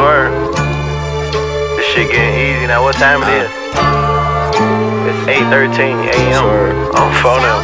Swear. This shit getting easy now. What time it is? It's 8:13 a.m. on phone now.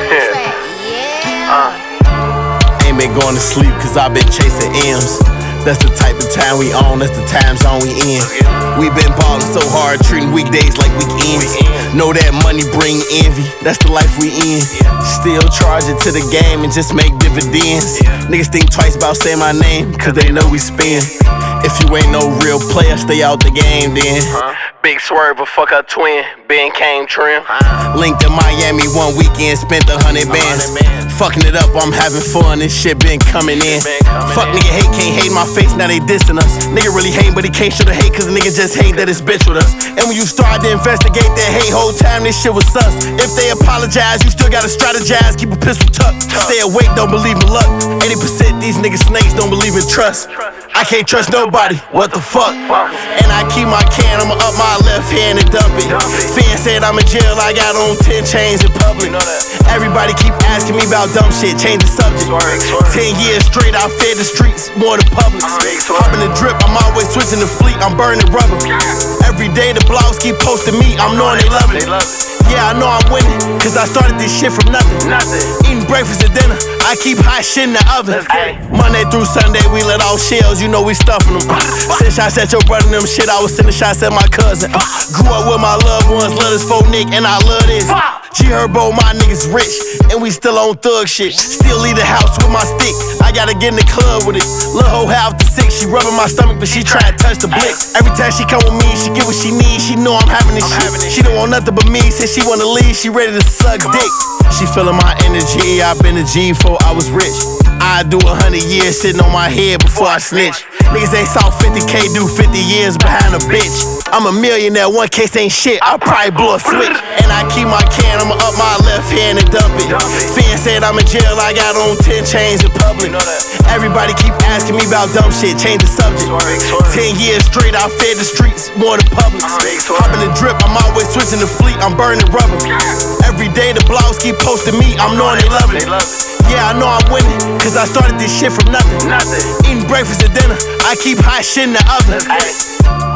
Ain't been going to sleep cause I've been chasing M's. That's the type of time we on, that's the time zone we in. We been ballin' so hard, treating weekdays like weekends. Know that money bring envy, that's the life we in. Still charge it to the game and just make dividends. Niggas think twice about saying my name, cause they know we spin. If you ain't no real player, stay out the game then. Big swerve, a fuck up twin, Ben came trim. Linked in Miami one weekend, spent 100 bands. Fucking it up, I'm having fun, this shit been coming in. Fuck nigga hate, can't hate my face, now they dissing us. Nigga really hate, but he can't show the hate, cause the nigga just hate that it's bitch with us. And when you start to investigate that hate, whole time this shit was sus. If they apologize, you still gotta strategize, keep a pistol tucked. Stay awake, don't believe in luck. 80% these niggas snakes, don't believe in trust. I can't trust nobody, what the fuck? And I keep my can, I'ma up my left hand and dump it. Fans said I'm in jail, I got on 10 chains in public. Everybody keep asking me about dumb shit, change the subject. 10 years straight, I fed the streets more than Publix. Hop in the drip, I'm always switching the fleet, I'm burning rubber. Every day the blogs keep posting me, I'm knowing they love it. Yeah, I know I'm winning, cause I started this shit from nothing. Eating breakfast and dinner, I keep hot shit in the oven. Monday through Sunday, we let off shells, you know we stuffing them. Send shots at your brother and them shit, I was sending shots at my cousin. Grew up with my loved ones, love this folk Nick, and I love this. G-Herbo, my niggas rich, and we still on thug shit. Still leave the house with my stick, I gotta get in the club with it. Lil' hoe half the sick, she rubbing my stomach, but she try to touch the blick. Every time she come with me, she get what she needs, she know I'm having this shit. She don't want nothing but me, said she wanna leave, she ready to suck dick. She feeling my energy, I been a G before I was rich. I do 100 years sitting on my head before I snitch. Niggas ain't saw 50K do 50 years behind a bitch. I'm a millionaire, one case ain't shit, I'll probably blow a switch. And I keep my can, I'ma up my left hand and dump it. Fans said I'm in jail, I got on 10 chains in public. Everybody keep asking me about dumb shit, change the subject. 10 years straight, I fed the streets more than Publix. Hop in the drip, I'm always switching the fleet, I'm burning rubber. Every day the blogs keep posting me, I'm knowing they love it. Yeah, I know I'm winning, cause I started this shit from nothing. Eating breakfast and dinner, I keep hot shit in the oven.